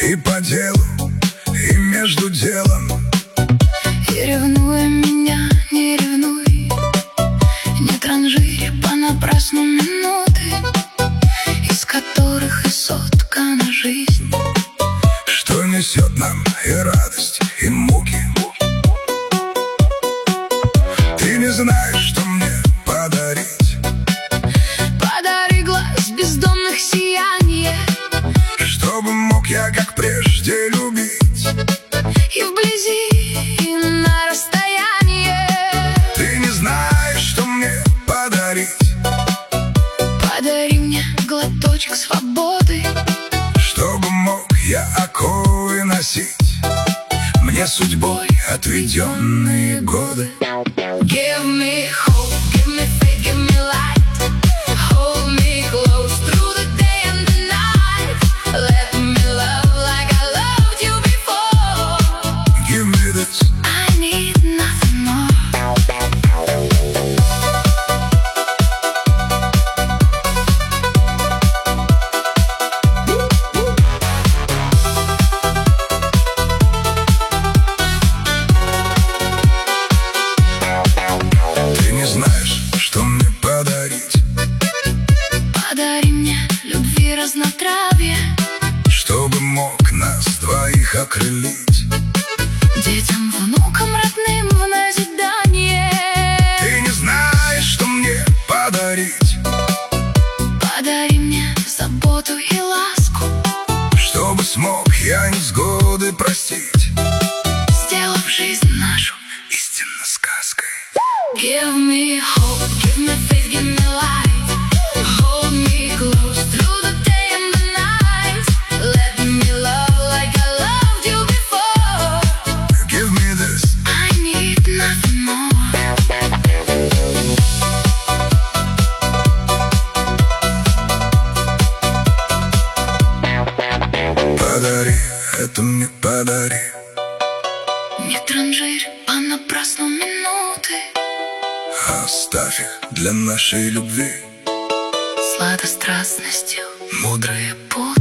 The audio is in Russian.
И по делу, и между делом. И ревнуя меня, не ревнуй, не транжири понапрасну минуты, из которых и соткана жизнь, что несет нам и радость, и муки. Ты не знаешь, что мне подарить. Подари глаз бездомных сияние, чтобы мог я, как прежде, любить. и вблизи, и на расстояние. Ты не знаешь, что мне подарить. Подари мне глоточек свободы, чтобы мог я оковы носить, мне судьбой отведенные годы. Give me hope, give me faith, give me light. Hold me close through the day and the night. Let me love like I loved you before. Give me this. I need nothing more. Ты не знаешь, что мне подарить. Подари мне любви разнотравье, чтобы мог нас двоих окрылить. детям, внукам, родным в назидание. Ты не знаешь, что мне подарить. Подари мне заботу и ласку, чтобы смог я невзгоды простить, сделав жизнь нашу истинно сказкой. Give me hope, give me faith, give me light. Hold me close through the day and the night. Let me love like I loved you before. Give me this. I need nothing more. Подари, это мне подари. Не транжирь понапрасну минуты, Оставь их для нашей любви. сладострастностью мудрые путь.